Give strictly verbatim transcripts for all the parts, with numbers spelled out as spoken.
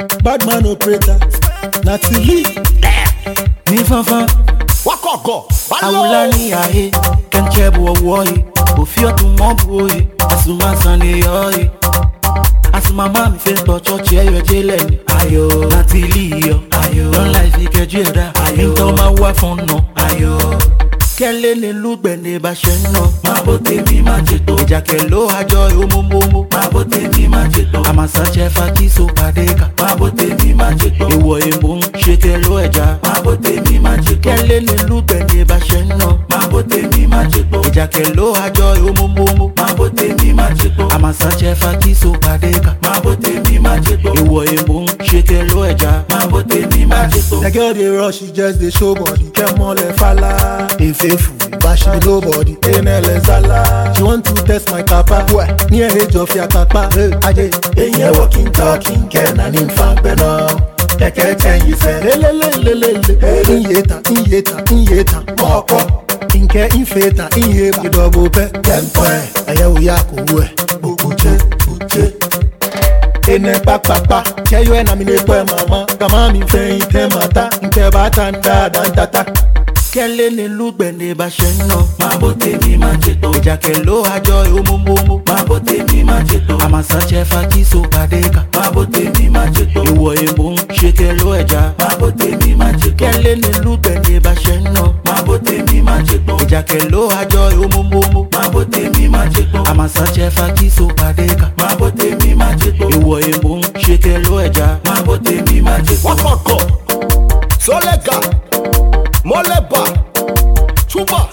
Bad man operator, Natalie. Ni fanfan, Wakoko, awulani ahe, kenchebu owoye, ofio tu mobuye, asuma sane yoye. Asuma mami fe tocho cheyo jeleni, ayo. Natalie yo, ayo. Don't like fi kejeda, ayo. Into ma wa fono, ayo. Kele ne lugbe ne ba sheno, mabote mi majeto. Ejakelo ajo yo momomo, mabote mi majeto. Amasa chefa kiso padeka, mabote mi majeto. Ewo embon shekelo eja, mabote mi majeto. Kele ne lugbe ne ba sheno, mabote mi majeto. Ejakelo ajo yo momomo, mabote mi majeto. Amasa chefa kiso padeka, mabote mi majeto. Ewo embon shekelo eja, mabote mi majeto. The girl they rush, she just they show body. Come on, le falla. Faithful, but she nobody. Enele zala. She want to test my kappa. Near age of your kappa. Aje, enye walking talking, ken and in fan beno. Keke ten you say, le le le le le. Inyeta, inyeta, inyeta. Moko, inke infeta, inyeba. Double pe, tempo. Aye uyako we, ukuche, uche. Ene pa pa pa, cheyo ena mine kwe mama. Kama mi fe ite mata, nke batanda dantata. Kele ne lugbe ne ba sheno, mabote mi majeto. Ejakelo ajo yo momomo, mabote mi majeto. Amasa chefa kiso padeka, mabote mi majeto. Ewo embon shekelo eja, mabote mi majeto. Kele ne lugbe ne ba sheno, mabote mi majeto. Ejakelo ajo yo momomo, mabote mi majeto. Amasa chefa kiso padeka, mabote mi majeto. Ewo embon shekelo eja, mabote mi majeto. Wakoko, Solega, Moleba, Chuba.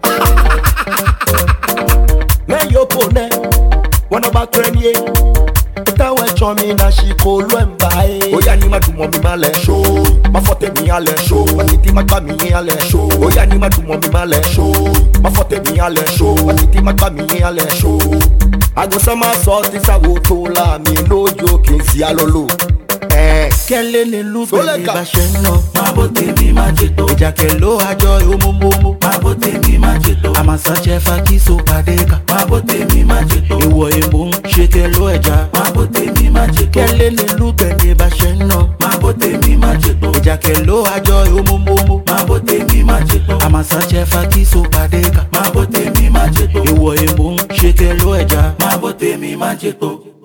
Men yo pone, wana ba krenye. Eta we chomi na shiko lwembae. Oya ni madumo mi male show, mafote mi ale show. Matiti magba mi ale show. Oya ni madumo mi male show, mafote mi ale show. Matiti magba mi ale show. Ago sama so this ago tola mi no joking si alolo. Eh, kele ne lugbe ne ba sheno, mabote mi majeto. Ejakelo ajo yo momomo, mabote mi majeto. Amasa chefa kiso padeka, mabote mi majeto. Ewo embon shekelo eja, mabote mi majeto. Kele ne lugbe ne ba sheno, mabote mi majeto. Ejakelo ajo yo momomo, mabote mi majeto. Amasa chefa kiso padeka, mabote mi majeto. Ewo embon shekelo eja, mabote mi majeto.